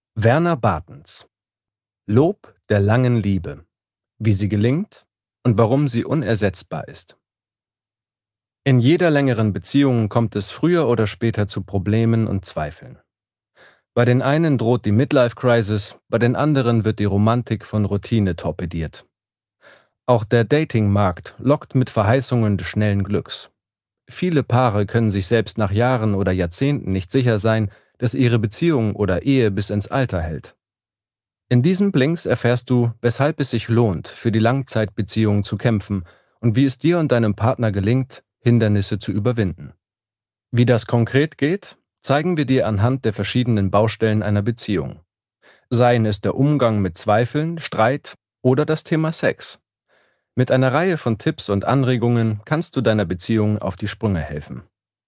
Werner Bartens: Lob der langen Liebe. Wie sie gelingt und warum sie unersetzbar ist. In jeder längeren Beziehung kommt es früher oder später zu Problemen und Zweifeln. Bei den einen droht die Midlife-Crisis, bei den anderen wird die Romantik von Routine torpediert. Auch der Datingmarkt lockt mit Verheißungen des schnellen Glücks. Viele Paare können sich selbst nach Jahren oder Jahrzehnten nicht sicher sein, dass ihre Beziehung oder Ehe bis ins Alter hält. In diesen Blinks erfährst du, weshalb es sich lohnt, für die Langzeitbeziehung zu kämpfen und wie es dir und deinem Partner gelingt, Hindernisse zu überwinden. Wie das konkret geht, zeigen wir dir anhand der verschiedenen Baustellen einer Beziehung. Seien es der Umgang mit Zweifeln, Streit oder das Thema Sex. Mit einer Reihe von Tipps und Anregungen kannst du deiner Beziehung auf die Sprünge helfen.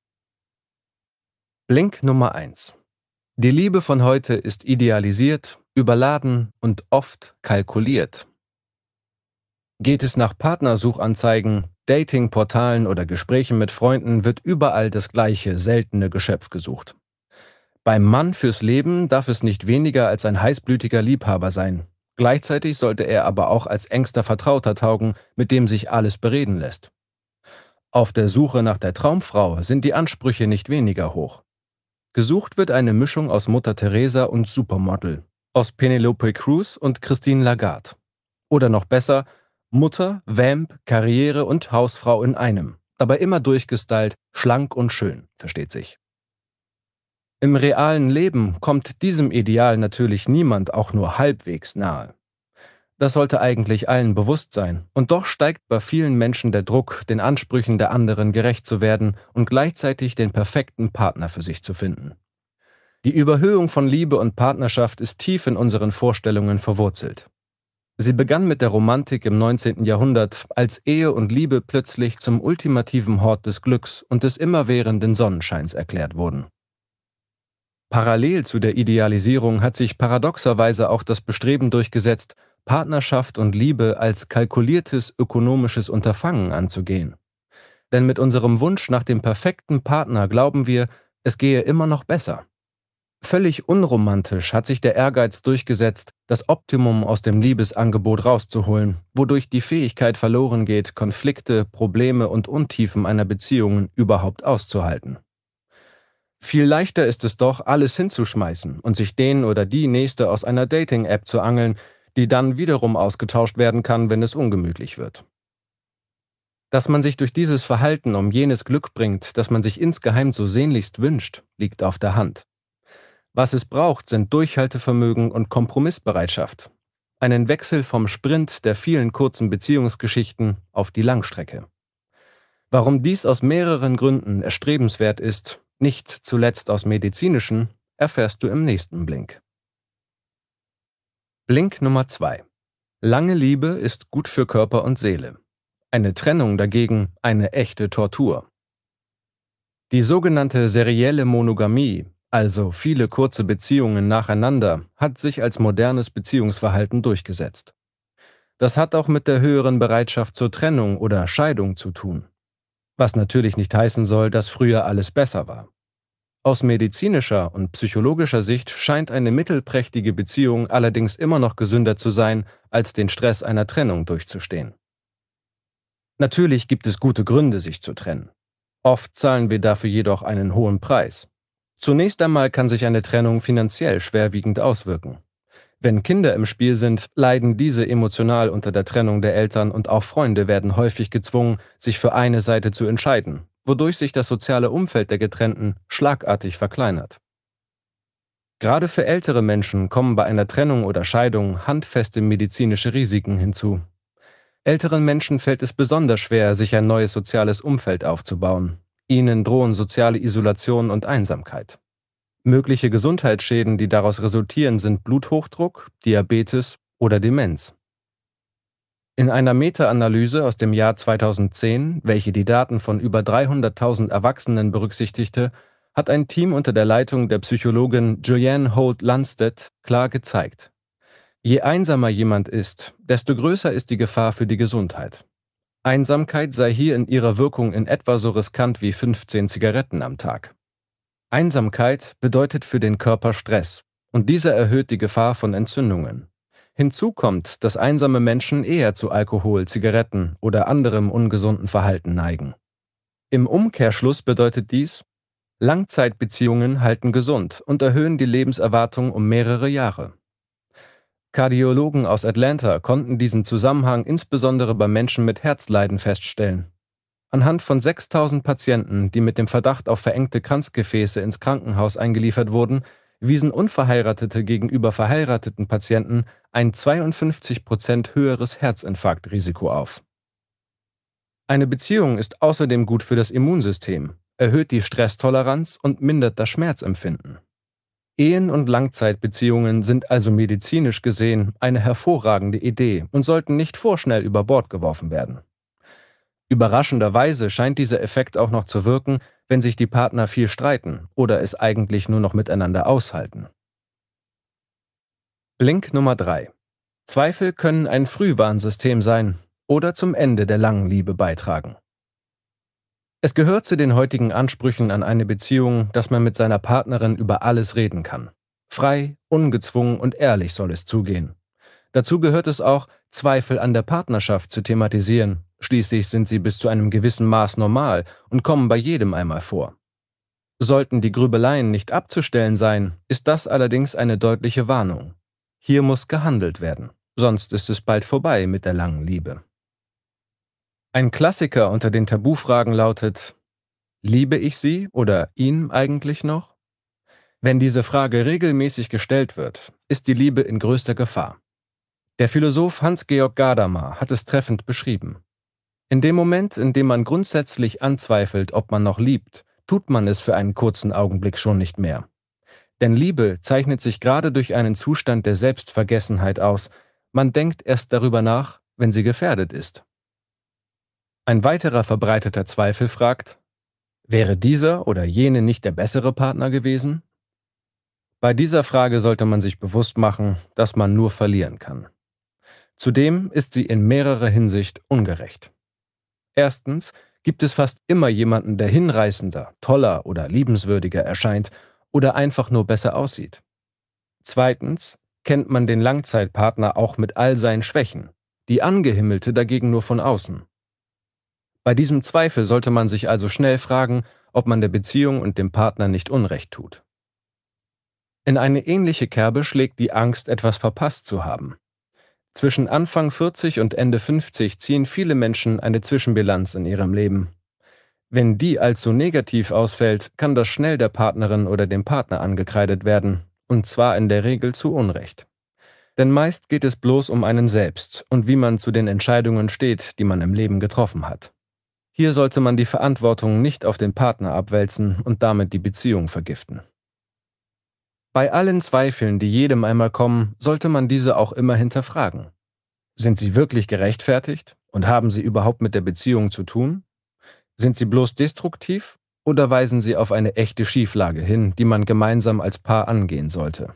Blink Nummer 1: Die Liebe von heute ist idealisiert, überladen und oft kalkuliert. Geht es nach Partnersuchanzeigen, Datingportalen oder Gesprächen mit Freunden, wird überall das gleiche seltene Geschöpf gesucht. Beim Mann fürs Leben darf es nicht weniger als ein heißblütiger Liebhaber sein. Gleichzeitig sollte er aber auch als engster Vertrauter taugen, mit dem sich alles bereden lässt. Auf der Suche nach der Traumfrau sind die Ansprüche nicht weniger hoch. Gesucht wird eine Mischung aus Mutter Teresa und Supermodel, aus Penelope Cruz und Christine Lagarde. Oder noch besser, Mutter, Vamp, Karriere und Hausfrau in einem, dabei immer durchgestylt, schlank und schön, versteht sich. Im realen Leben kommt diesem Ideal natürlich niemand auch nur halbwegs nahe. Das sollte eigentlich allen bewusst sein, und doch steigt bei vielen Menschen der Druck, den Ansprüchen der anderen gerecht zu werden und gleichzeitig den perfekten Partner für sich zu finden. Die Überhöhung von Liebe und Partnerschaft ist tief in unseren Vorstellungen verwurzelt. Sie begann mit der Romantik im 19. Jahrhundert, als Ehe und Liebe plötzlich zum ultimativen Hort des Glücks und des immerwährenden Sonnenscheins erklärt wurden. Parallel zu der Idealisierung hat sich paradoxerweise auch das Bestreben durchgesetzt, Partnerschaft und Liebe als kalkuliertes ökonomisches Unterfangen anzugehen. Denn mit unserem Wunsch nach dem perfekten Partner glauben wir, es gehe immer noch besser. Völlig unromantisch hat sich der Ehrgeiz durchgesetzt, das Optimum aus dem Liebesangebot rauszuholen, wodurch die Fähigkeit verloren geht, Konflikte, Probleme und Untiefen einer Beziehung überhaupt auszuhalten. Viel leichter ist es doch, alles hinzuschmeißen und sich den oder die Nächste aus einer Dating-App zu angeln, die dann wiederum ausgetauscht werden kann, wenn es ungemütlich wird. Dass man sich durch dieses Verhalten um jenes Glück bringt, das man sich insgeheim so sehnlichst wünscht, liegt auf der Hand. Was es braucht, sind Durchhaltevermögen und Kompromissbereitschaft. Einen Wechsel vom Sprint der vielen kurzen Beziehungsgeschichten auf die Langstrecke. Warum dies aus mehreren Gründen erstrebenswert ist, nicht zuletzt aus medizinischen, erfährst du im nächsten Blink. Blink Nummer 2: Lange Liebe ist gut für Körper und Seele. Eine Trennung dagegen eine echte Tortur. Die sogenannte serielle Monogamie, also viele kurze Beziehungen nacheinander, hat sich als modernes Beziehungsverhalten durchgesetzt. Das hat auch mit der höheren Bereitschaft zur Trennung oder Scheidung zu tun. Was natürlich nicht heißen soll, dass früher alles besser war. Aus medizinischer und psychologischer Sicht scheint eine mittelprächtige Beziehung allerdings immer noch gesünder zu sein, als den Stress einer Trennung durchzustehen. Natürlich gibt es gute Gründe, sich zu trennen. Oft zahlen wir dafür jedoch einen hohen Preis. Zunächst einmal kann sich eine Trennung finanziell schwerwiegend auswirken. Wenn Kinder im Spiel sind, leiden diese emotional unter der Trennung der Eltern und auch Freunde werden häufig gezwungen, sich für eine Seite zu entscheiden, wodurch sich das soziale Umfeld der Getrennten schlagartig verkleinert. Gerade für ältere Menschen kommen bei einer Trennung oder Scheidung handfeste medizinische Risiken hinzu. Älteren Menschen fällt es besonders schwer, sich ein neues soziales Umfeld aufzubauen. Ihnen drohen soziale Isolation und Einsamkeit. Mögliche Gesundheitsschäden, die daraus resultieren, sind Bluthochdruck, Diabetes oder Demenz. In einer Meta-Analyse aus dem Jahr 2010, welche die Daten von über 300.000 Erwachsenen berücksichtigte, hat ein Team unter der Leitung der Psychologin Julianne Holt-Lunstead klar gezeigt: Je einsamer jemand ist, desto größer ist die Gefahr für die Gesundheit. Einsamkeit sei hier in ihrer Wirkung in etwa so riskant wie 15 Zigaretten am Tag. Einsamkeit bedeutet für den Körper Stress und dieser erhöht die Gefahr von Entzündungen. Hinzu kommt, dass einsame Menschen eher zu Alkohol, Zigaretten oder anderem ungesunden Verhalten neigen. Im Umkehrschluss bedeutet dies, Langzeitbeziehungen halten gesund und erhöhen die Lebenserwartung um mehrere Jahre. Kardiologen aus Atlanta konnten diesen Zusammenhang insbesondere bei Menschen mit Herzleiden feststellen. Anhand von 6.000 Patienten, die mit dem Verdacht auf verengte Kranzgefäße ins Krankenhaus eingeliefert wurden, wiesen Unverheiratete gegenüber verheirateten Patienten ein 52% höheres Herzinfarktrisiko auf. Eine Beziehung ist außerdem gut für das Immunsystem, erhöht die Stresstoleranz und mindert das Schmerzempfinden. Ehen und Langzeitbeziehungen sind also medizinisch gesehen eine hervorragende Idee und sollten nicht vorschnell über Bord geworfen werden. Überraschenderweise scheint dieser Effekt auch noch zu wirken, wenn sich die Partner viel streiten oder es eigentlich nur noch miteinander aushalten. Blink Nummer 3: Zweifel können ein Frühwarnsystem sein oder zum Ende der langen Liebe beitragen. Es gehört zu den heutigen Ansprüchen an eine Beziehung, dass man mit seiner Partnerin über alles reden kann. Frei, ungezwungen und ehrlich soll es zugehen. Dazu gehört es auch, Zweifel an der Partnerschaft zu thematisieren. Schließlich sind sie bis zu einem gewissen Maß normal und kommen bei jedem einmal vor. Sollten die Grübeleien nicht abzustellen sein, ist das allerdings eine deutliche Warnung. Hier muss gehandelt werden, sonst ist es bald vorbei mit der langen Liebe. Ein Klassiker unter den Tabufragen lautet: Liebe ich sie oder ihn eigentlich noch? Wenn diese Frage regelmäßig gestellt wird, ist die Liebe in größter Gefahr. Der Philosoph Hans-Georg Gadamer hat es treffend beschrieben. In dem Moment, in dem man grundsätzlich anzweifelt, ob man noch liebt, tut man es für einen kurzen Augenblick schon nicht mehr. Denn Liebe zeichnet sich gerade durch einen Zustand der Selbstvergessenheit aus. Man denkt erst darüber nach, wenn sie gefährdet ist. Ein weiterer verbreiteter Zweifel fragt: Wäre dieser oder jene nicht der bessere Partner gewesen? Bei dieser Frage sollte man sich bewusst machen, dass man nur verlieren kann. Zudem ist sie in mehrerer Hinsicht ungerecht. Erstens gibt es fast immer jemanden, der hinreißender, toller oder liebenswürdiger erscheint oder einfach nur besser aussieht. Zweitens kennt man den Langzeitpartner auch mit all seinen Schwächen, die Angehimmelte dagegen nur von außen. Bei diesem Zweifel sollte man sich also schnell fragen, ob man der Beziehung und dem Partner nicht Unrecht tut. In eine ähnliche Kerbe schlägt die Angst, etwas verpasst zu haben. Zwischen Anfang 40 und Ende 50 ziehen viele Menschen eine Zwischenbilanz in ihrem Leben. Wenn die allzu negativ ausfällt, kann das schnell der Partnerin oder dem Partner angekreidet werden, und zwar in der Regel zu Unrecht. Denn meist geht es bloß um einen selbst und wie man zu den Entscheidungen steht, die man im Leben getroffen hat. Hier sollte man die Verantwortung nicht auf den Partner abwälzen und damit die Beziehung vergiften. Bei allen Zweifeln, die jedem einmal kommen, sollte man diese auch immer hinterfragen. Sind sie wirklich gerechtfertigt und haben sie überhaupt mit der Beziehung zu tun? Sind sie bloß destruktiv oder weisen sie auf eine echte Schieflage hin, die man gemeinsam als Paar angehen sollte?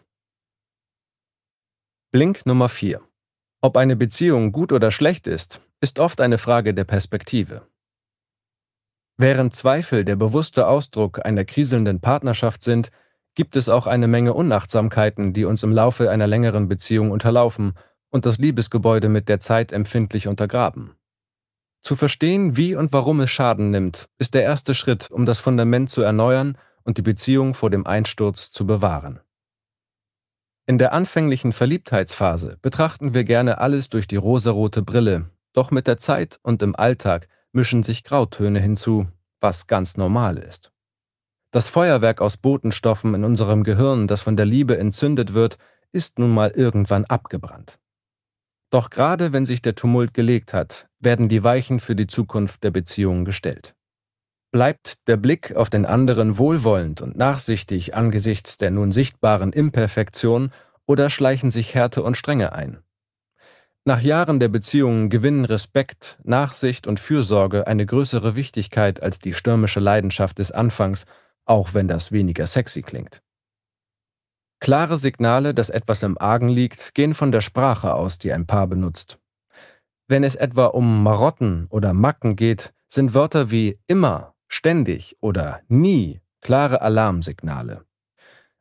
Blink Nummer 4: Ob eine Beziehung gut oder schlecht ist oft eine Frage der Perspektive. Während Zweifel der bewusste Ausdruck einer kriselnden Partnerschaft sind, gibt es auch eine Menge Unachtsamkeiten, die uns im Laufe einer längeren Beziehung unterlaufen und das Liebesgebäude mit der Zeit empfindlich untergraben. Zu verstehen, wie und warum es Schaden nimmt, ist der erste Schritt, um das Fundament zu erneuern und die Beziehung vor dem Einsturz zu bewahren. In der anfänglichen Verliebtheitsphase betrachten wir gerne alles durch die rosarote Brille, doch mit der Zeit und im Alltag mischen sich Grautöne hinzu, was ganz normal ist. Das Feuerwerk aus Botenstoffen in unserem Gehirn, das von der Liebe entzündet wird, ist nun mal irgendwann abgebrannt. Doch gerade wenn sich der Tumult gelegt hat, werden die Weichen für die Zukunft der Beziehung gestellt. Bleibt der Blick auf den anderen wohlwollend und nachsichtig angesichts der nun sichtbaren Imperfektion oder schleichen sich Härte und Strenge ein? Nach Jahren der Beziehung gewinnen Respekt, Nachsicht und Fürsorge eine größere Wichtigkeit als die stürmische Leidenschaft des Anfangs, auch wenn das weniger sexy klingt. Klare Signale, dass etwas im Argen liegt, gehen von der Sprache aus, die ein Paar benutzt. Wenn es etwa um Marotten oder Macken geht, sind Wörter wie immer, ständig oder nie klare Alarmsignale.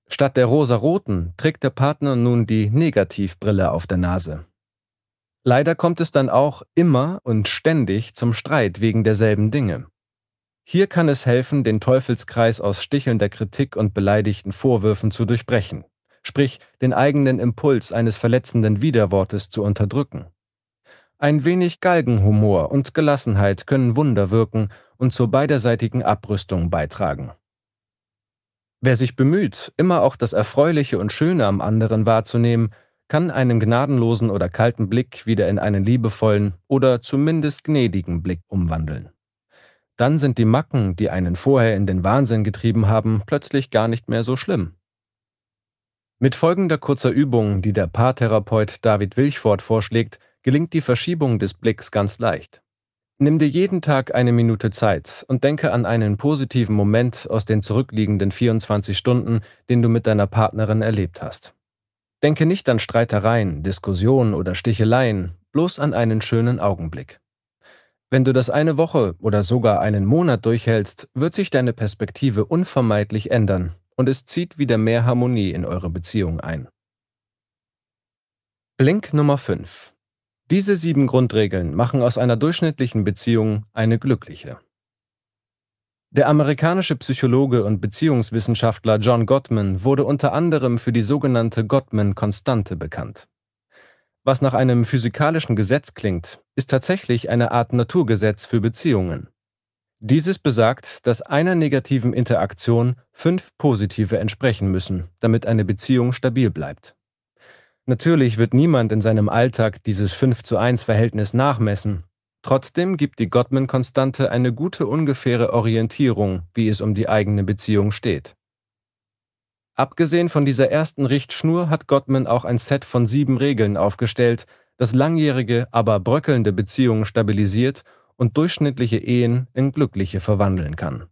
Statt der rosaroten trägt der Partner nun die Negativbrille auf der Nase. Leider kommt es dann auch immer und ständig zum Streit wegen derselben Dinge. Hier kann es helfen, den Teufelskreis aus stichelnder Kritik und beleidigten Vorwürfen zu durchbrechen, sprich den eigenen Impuls eines verletzenden Widerwortes zu unterdrücken. Ein wenig Galgenhumor und Gelassenheit können Wunder wirken und zur beiderseitigen Abrüstung beitragen. Wer sich bemüht, immer auch das Erfreuliche und Schöne am anderen wahrzunehmen, kann einen gnadenlosen oder kalten Blick wieder in einen liebevollen oder zumindest gnädigen Blick umwandeln. Dann sind die Macken, die einen vorher in den Wahnsinn getrieben haben, plötzlich gar nicht mehr so schlimm. Mit folgender kurzer Übung, die der Paartherapeut David Wilchford vorschlägt, gelingt die Verschiebung des Blicks ganz leicht. Nimm dir jeden Tag eine Minute Zeit und denke an einen positiven Moment aus den zurückliegenden 24 Stunden, den du mit deiner Partnerin erlebt hast. Denke nicht an Streitereien, Diskussionen oder Sticheleien, bloß an einen schönen Augenblick. Wenn du das eine Woche oder sogar einen Monat durchhältst, wird sich deine Perspektive unvermeidlich ändern und es zieht wieder mehr Harmonie in eure Beziehung ein. Blink Nummer 5. Diese 7 Grundregeln machen aus einer durchschnittlichen Beziehung eine glückliche. Der amerikanische Psychologe und Beziehungswissenschaftler John Gottman wurde unter anderem für die sogenannte Gottman-Konstante bekannt. Was nach einem physikalischen Gesetz klingt, ist tatsächlich eine Art Naturgesetz für Beziehungen. Dieses besagt, dass einer negativen Interaktion 5 positive entsprechen müssen, damit eine Beziehung stabil bleibt. Natürlich wird niemand in seinem Alltag dieses 5:1 Verhältnis nachmessen. Trotzdem gibt die Gottman-Konstante eine gute ungefähre Orientierung, wie es um die eigene Beziehung steht. Abgesehen von dieser ersten Richtschnur hat Gottman auch ein Set von 7 Regeln aufgestellt, das langjährige, aber bröckelnde Beziehungen stabilisiert und durchschnittliche Ehen in glückliche verwandeln kann.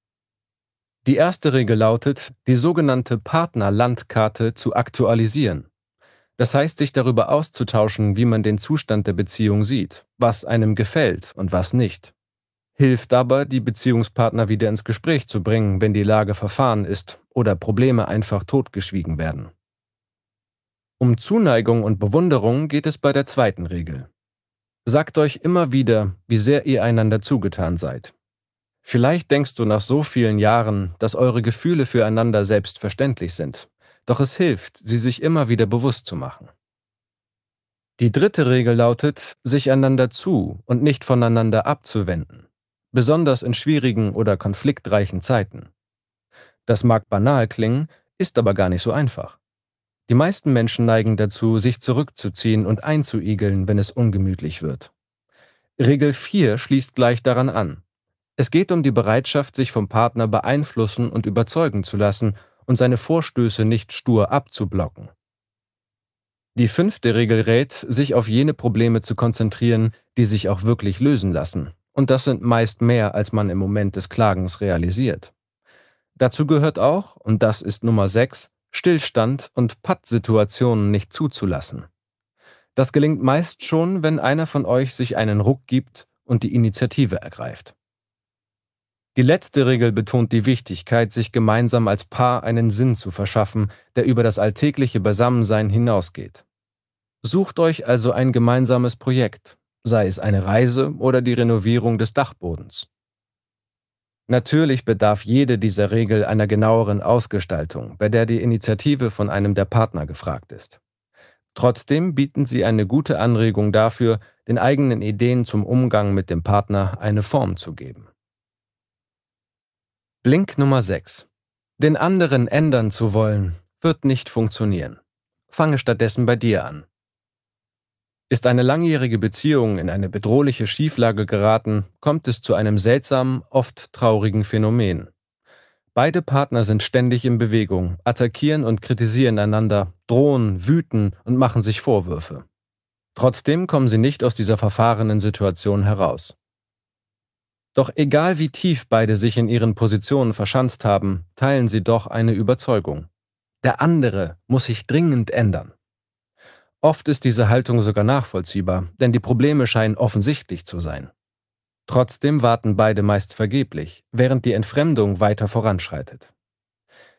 Die erste Regel lautet, die sogenannte Partnerlandkarte zu aktualisieren. Das heißt, sich darüber auszutauschen, wie man den Zustand der Beziehung sieht, was einem gefällt und was nicht. Hilft dabei, die Beziehungspartner wieder ins Gespräch zu bringen, wenn die Lage verfahren ist oder Probleme einfach totgeschwiegen werden. Um Zuneigung und Bewunderung geht es bei der zweiten Regel. Sagt euch immer wieder, wie sehr ihr einander zugetan seid. Vielleicht denkst du nach so vielen Jahren, dass eure Gefühle füreinander selbstverständlich sind. Doch es hilft, sie sich immer wieder bewusst zu machen. Die dritte Regel lautet, sich einander zu und nicht voneinander abzuwenden. Besonders in schwierigen oder konfliktreichen Zeiten. Das mag banal klingen, ist aber gar nicht so einfach. Die meisten Menschen neigen dazu, sich zurückzuziehen und einzuigeln, wenn es ungemütlich wird. Regel 4 schließt gleich daran an. Es geht um die Bereitschaft, sich vom Partner beeinflussen und überzeugen zu lassen und seine Vorstöße nicht stur abzublocken. Die 5. Regel rät, sich auf jene Probleme zu konzentrieren, die sich auch wirklich lösen lassen. Und das sind meist mehr, als man im Moment des Klagens realisiert. Dazu gehört auch, und das ist Nummer 6, Stillstand und Pattsituationen nicht zuzulassen. Das gelingt meist schon, wenn einer von euch sich einen Ruck gibt und die Initiative ergreift. Die letzte Regel betont die Wichtigkeit, sich gemeinsam als Paar einen Sinn zu verschaffen, der über das alltägliche Beisammensein hinausgeht. Sucht euch also ein gemeinsames Projekt, sei es eine Reise oder die Renovierung des Dachbodens. Natürlich bedarf jede dieser Regeln einer genaueren Ausgestaltung, bei der die Initiative von einem der Partner gefragt ist. Trotzdem bieten sie eine gute Anregung dafür, den eigenen Ideen zum Umgang mit dem Partner eine Form zu geben. Blink Nummer 6. Den anderen ändern zu wollen, wird nicht funktionieren. Fange stattdessen bei dir an. Ist eine langjährige Beziehung in eine bedrohliche Schieflage geraten, kommt es zu einem seltsamen, oft traurigen Phänomen. Beide Partner sind ständig in Bewegung, attackieren und kritisieren einander, drohen, wüten und machen sich Vorwürfe. Trotzdem kommen sie nicht aus dieser verfahrenen Situation heraus. Doch egal wie tief beide sich in ihren Positionen verschanzt haben, teilen sie doch eine Überzeugung. Der andere muss sich dringend ändern. Oft ist diese Haltung sogar nachvollziehbar, denn die Probleme scheinen offensichtlich zu sein. Trotzdem warten beide meist vergeblich, während die Entfremdung weiter voranschreitet.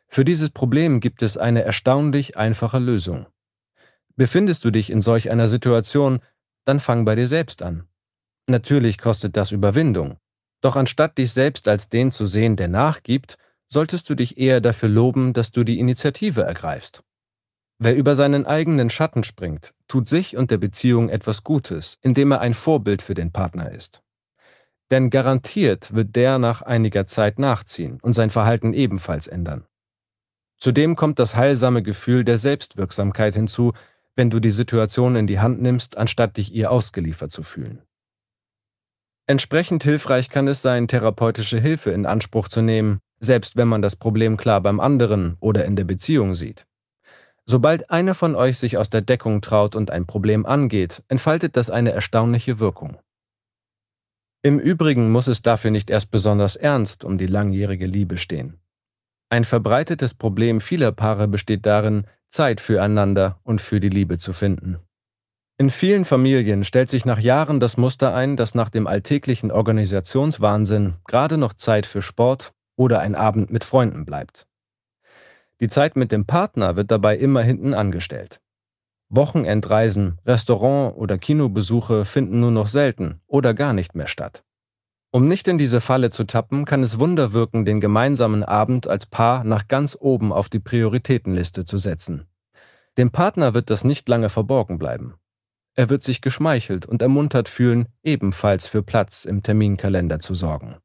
Für dieses Problem gibt es eine erstaunlich einfache Lösung. Befindest du dich in solch einer Situation, dann fang bei dir selbst an. Natürlich kostet das Überwindung. Doch anstatt dich selbst als den zu sehen, der nachgibt, solltest du dich eher dafür loben, dass du die Initiative ergreifst. Wer über seinen eigenen Schatten springt, tut sich und der Beziehung etwas Gutes, indem er ein Vorbild für den Partner ist. Denn garantiert wird der nach einiger Zeit nachziehen und sein Verhalten ebenfalls ändern. Zudem kommt das heilsame Gefühl der Selbstwirksamkeit hinzu, wenn du die Situation in die Hand nimmst, anstatt dich ihr ausgeliefert zu fühlen. Entsprechend hilfreich kann es sein, therapeutische Hilfe in Anspruch zu nehmen, selbst wenn man das Problem klar beim anderen oder in der Beziehung sieht. Sobald einer von euch sich aus der Deckung traut und ein Problem angeht, entfaltet das eine erstaunliche Wirkung. Im Übrigen muss es dafür nicht erst besonders ernst um die langjährige Liebe stehen. Ein verbreitetes Problem vieler Paare besteht darin, Zeit füreinander und für die Liebe zu finden. In vielen Familien stellt sich nach Jahren das Muster ein, dass nach dem alltäglichen Organisationswahnsinn gerade noch Zeit für Sport oder ein Abend mit Freunden bleibt. Die Zeit mit dem Partner wird dabei immer hinten angestellt. Wochenendreisen, Restaurant- oder Kinobesuche finden nur noch selten oder gar nicht mehr statt. Um nicht in diese Falle zu tappen, kann es Wunder wirken, den gemeinsamen Abend als Paar nach ganz oben auf die Prioritätenliste zu setzen. Dem Partner wird das nicht lange verborgen bleiben. Er wird sich geschmeichelt und ermuntert fühlen, ebenfalls für Platz im Terminkalender zu sorgen.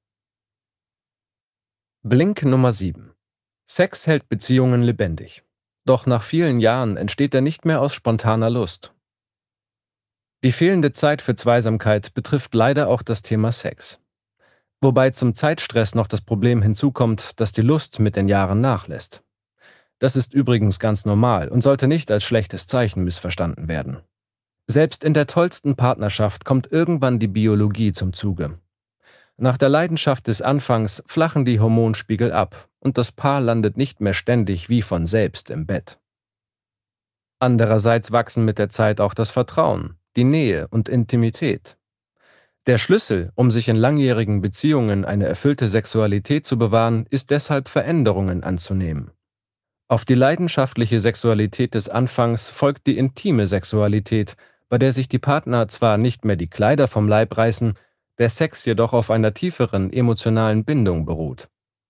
Blink Nummer 7. Sex hält Beziehungen lebendig. Doch nach vielen Jahren entsteht er nicht mehr aus spontaner Lust. Die fehlende Zeit für Zweisamkeit betrifft leider auch das Thema Sex. Wobei zum Zeitstress noch das Problem hinzukommt, dass die Lust mit den Jahren nachlässt. Das ist übrigens ganz normal und sollte nicht als schlechtes Zeichen missverstanden werden. Selbst in der tollsten Partnerschaft kommt irgendwann die Biologie zum Zuge. Nach der Leidenschaft des Anfangs flachen die Hormonspiegel ab und das Paar landet nicht mehr ständig wie von selbst im Bett. Andererseits wachsen mit der Zeit auch das Vertrauen, die Nähe und Intimität. Der Schlüssel, um sich in langjährigen Beziehungen eine erfüllte Sexualität zu bewahren, ist deshalb Veränderungen anzunehmen. Auf die leidenschaftliche Sexualität des Anfangs folgt die intime Sexualität, bei der sich die Partner zwar nicht mehr die Kleider vom Leib reißen, der Sex jedoch auf einer tieferen emotionalen Bindung beruht.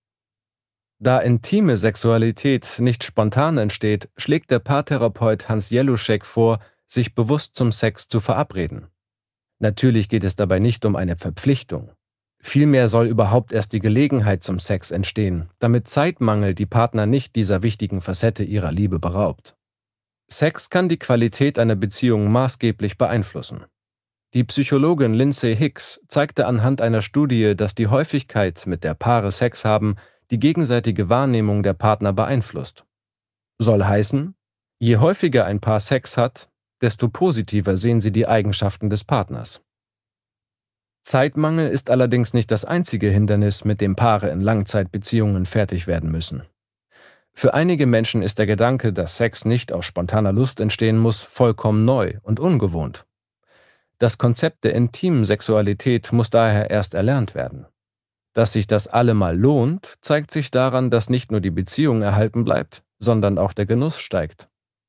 Da intime Sexualität nicht spontan entsteht, schlägt der Paartherapeut Hans Jeluschek vor, sich bewusst zum Sex zu verabreden. Natürlich geht es dabei nicht um eine Verpflichtung. Vielmehr soll überhaupt erst die Gelegenheit zum Sex entstehen, damit Zeitmangel die Partner nicht dieser wichtigen Facette ihrer Liebe beraubt. Sex kann die Qualität einer Beziehung maßgeblich beeinflussen. Die Psychologin Lindsay Hicks zeigte anhand einer Studie, dass die Häufigkeit, mit der Paare Sex haben, die gegenseitige Wahrnehmung der Partner beeinflusst. Soll heißen, je häufiger ein Paar Sex hat, desto positiver sehen sie die Eigenschaften des Partners. Zeitmangel ist allerdings nicht das einzige Hindernis, mit dem Paare in Langzeitbeziehungen fertig werden müssen. Für einige Menschen ist der Gedanke, dass Sex nicht aus spontaner Lust entstehen muss, vollkommen neu und ungewohnt. Das Konzept der intimen Sexualität muss daher erst erlernt werden. Dass sich das allemal lohnt, zeigt sich daran, dass nicht nur die Beziehung erhalten bleibt, sondern auch der Genuss steigt.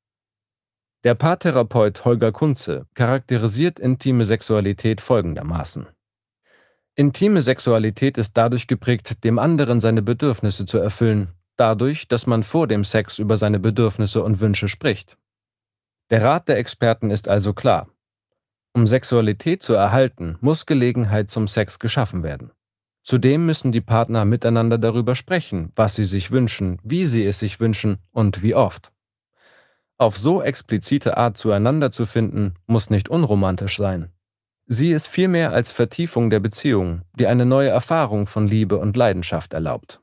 Der Paartherapeut Holger Kunze charakterisiert intime Sexualität folgendermaßen: Intime Sexualität ist dadurch geprägt, dem anderen seine Bedürfnisse zu erfüllen, dadurch, dass man vor dem Sex über seine Bedürfnisse und Wünsche spricht. Der Rat der Experten ist also klar: Um Sexualität zu erhalten, muss Gelegenheit zum Sex geschaffen werden. Zudem müssen die Partner miteinander darüber sprechen, was sie sich wünschen, wie sie es sich wünschen und wie oft. Auf so explizite Art zueinander zu finden, muss nicht unromantisch sein. Sie ist vielmehr als Vertiefung der Beziehung, die eine neue Erfahrung von Liebe und Leidenschaft erlaubt.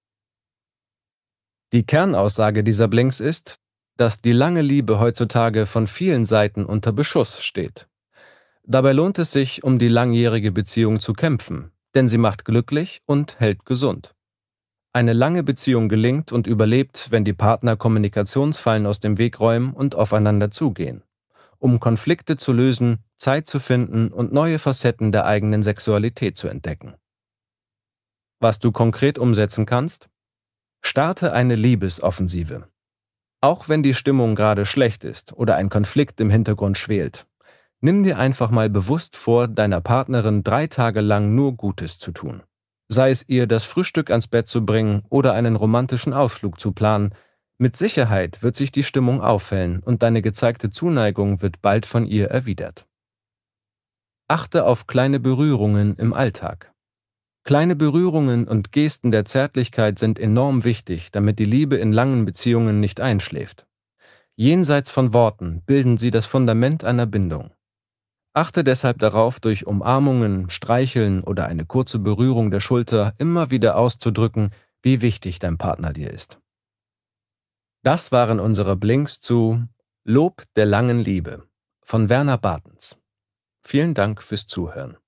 Die Kernaussage dieser Blinks ist, dass die lange Liebe heutzutage von vielen Seiten unter Beschuss steht. Dabei lohnt es sich, um die langjährige Beziehung zu kämpfen, denn sie macht glücklich und hält gesund. Eine lange Beziehung gelingt und überlebt, wenn die Partner Kommunikationsfallen aus dem Weg räumen und aufeinander zugehen, um Konflikte zu lösen, Zeit zu finden und neue Facetten der eigenen Sexualität zu entdecken. Was du konkret umsetzen kannst? Starte eine Liebesoffensive. Auch wenn die Stimmung gerade schlecht ist oder ein Konflikt im Hintergrund schwelt. Nimm dir einfach mal bewusst vor, deiner Partnerin 3 Tage lang nur Gutes zu tun. Sei es ihr das Frühstück ans Bett zu bringen oder einen romantischen Ausflug zu planen. Mit Sicherheit wird sich die Stimmung aufhellen und deine gezeigte Zuneigung wird bald von ihr erwidert. Achte auf kleine Berührungen im Alltag. Kleine Berührungen und Gesten der Zärtlichkeit sind enorm wichtig, damit die Liebe in langen Beziehungen nicht einschläft. Jenseits von Worten bilden sie das Fundament einer Bindung. Achte deshalb darauf, durch Umarmungen, Streicheln oder eine kurze Berührung der Schulter immer wieder auszudrücken, wie wichtig dein Partner dir ist. Das waren unsere Blinks zu Lob der langen Liebe von Werner Bartens. Vielen Dank fürs Zuhören.